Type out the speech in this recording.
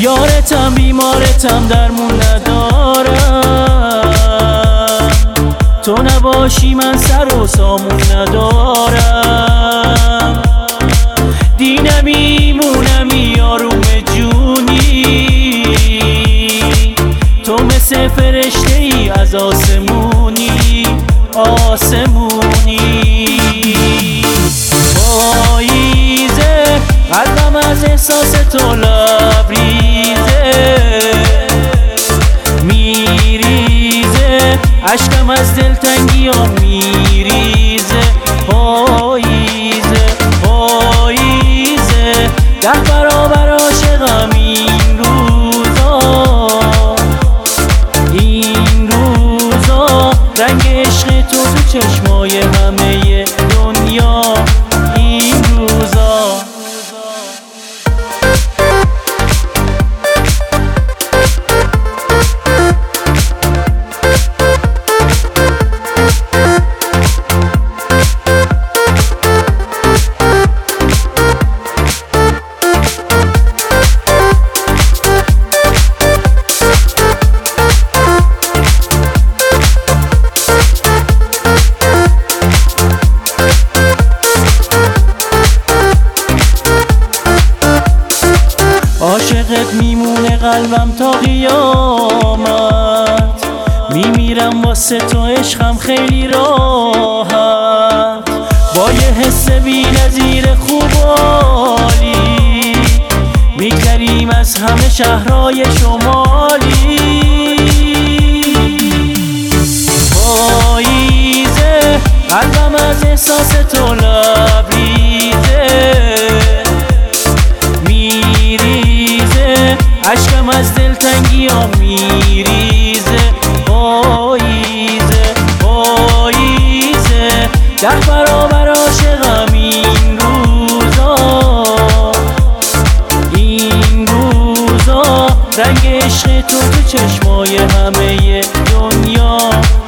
یارتم بیمارتم درمون ندارم، تو نباشی من سر و سامون ندارم. دینمی مونمی آروم جونی، تو مثل فرشته ای از آسمونی آسمونی. پاییزه قلبم از احساس تو لبریزه، میریزه عشقم از دلتنگی ها میریزه. پاییزه پاییزه 10 برابر عاشقم این روزا، این روزا رنگ عشق تو چشمای همه دنیا این روزا. عاشقت میمونه قلبم تا قیامت، میمیرم واسه تو عشقم خیلی راحت. با یه حس بی نظیر خوب و عالی، میگذریم از همه شهرهای شمالی. پاییزه قلبم از احساس تو لبریزه، عشقم از دلتنگی ها میریزه. پاییزه پاییزه 10 برابر عاشقم این روزا، این روزا رنگ عشق تو چشمای همه دنیا.